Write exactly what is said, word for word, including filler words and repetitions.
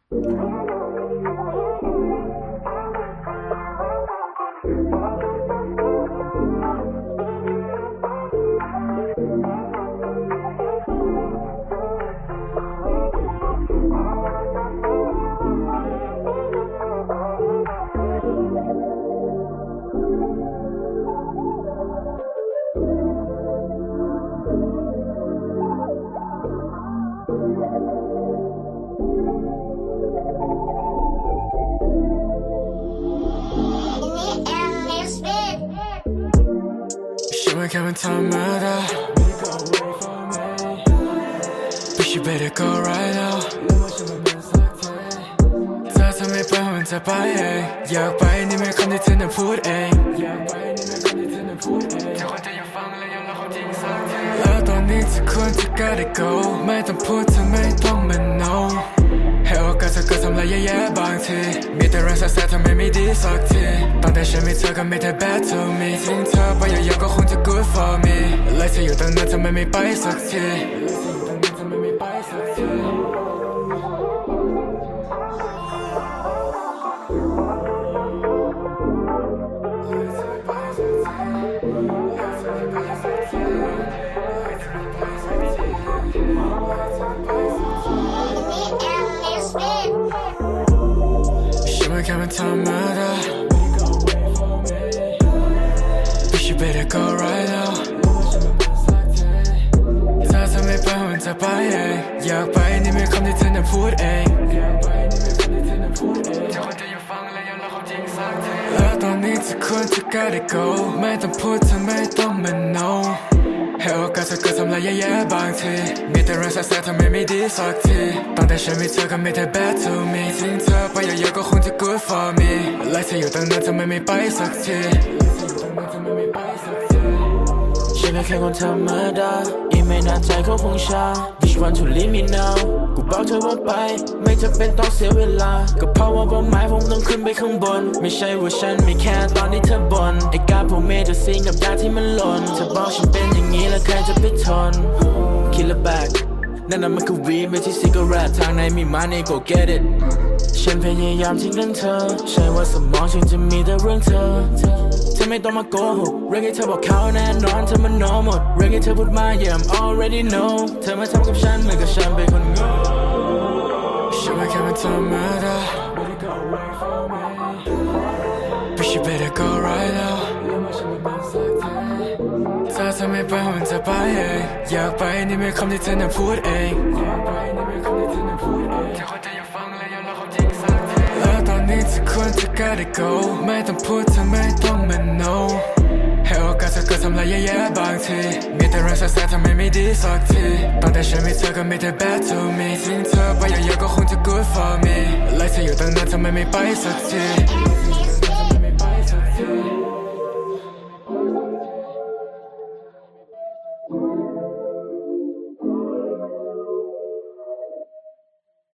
ไม่แค่เป็นธรรมดา Bitch you better go right now ถ้าเธอไม่ไปมันจะไปเองอยากไปนี่ไม่คำที่เธอนั้นพูดเองเธอควรจะอยากฟังและยอมรับความจริงสักทีแล้วตอนนี้เธอควรจะ gotta go ไม่ต้องพูดเธอไม่ต้องมา knowให้โอกาสเธอก็ทำอะไรแย่ๆบางทีมีแต่เรื่องแสบๆทำไมไม่ดีสักทีตั้งแต่ฉันมีเธอก็ไม่ได้ bad to me ทิ้งเธอไปเยอะๆก็คงจะ good for me เลยเธออยู่ตั้งนานทำไมไม่ไปสักทีฉันไม่แค่เป็นธรรมดา Bitch you better go right now ถ้าเธอไม่ไปมันจะไปเองอยากไปนี่ไม่คำที่เธอนั้นพูดเองเธอควรจะอยากฟังและยอมรับความจริงสักทีแล้วตอนนี้เธอควรจะ gotta go ไม่ต้องพูดเธอไม่ต้องมา knowให้โอกาสเธอก็ทำอะไรแย่ๆบางทีมีแต่เรื่องแสบๆทำไมไม่ดีสักทีตั้งแต่ฉันมีเธอก็ไม่ได้ bad to me ทิ้งเธอไปเยอะๆก็คงจะ good for me และเธออยู่ตั้งนานทำไมไม่ไปสักทีฉันก็แค่คนธรรมดาอีกไม่นานใจเขาคงช้า Bitch want to leave me now กูบอกเธอว่าไปไม่จำเป็นต้องเสียเวลาก็เพราะว่าเป้าหมายผมต้องขึ้นไปข้างบนไม่ใช่ว่าฉันไม่แค่ตอนที่เธอบ่นไอ้การผมเมจะสิ่งกับยาที่มันหล่นเธอบอกฉันเป็นอย่างนี้แล้วใครจะไปทน Killer back นั่นน่ะมันคือวีไม่ใช่ซิกเรตทางไหนมีมาใน go get it ฉันพยายามทิ้งเรื่องเธอใช่ว่าสมองฉันจะมีแต่เรื่องเธอเธอไม่ต้องมาโกหกเรื่องที่เธอบอกเขาแน่นอนเธอมันโน้หมดเรื่องที่เธอพูดมา yeah I'm already know เธอมาทำกับฉันเหมือนกับฉันเป็นคนโง่ฉันไม่แค่เป็นธรรมดา Bitch you better go right now ถ้าเธอไม่ไปมันจะไปเองอยากไปนี่ไม่คำที่เธอนั้นพูดเองเธอควรจะอยากฟังและยอมรับความจริงสักทีแล้วตอนนี้เธอควรจะ gotta go ไม่ต้องพูดเธอไม่ต้องมา knowให้โอกาสเธอก็ทำอะไรแย่ๆบางทีมีแต่เรื่องแสบๆทำไมไม่ดีสักทีตั้งแต่ฉันมีเธอก็ไม่ได้ bad to me ทิ้งเธอไปเยอะๆก็คงจะ good for me เลยเธออยู่ตั้งนานทำไมไม่ไปสักที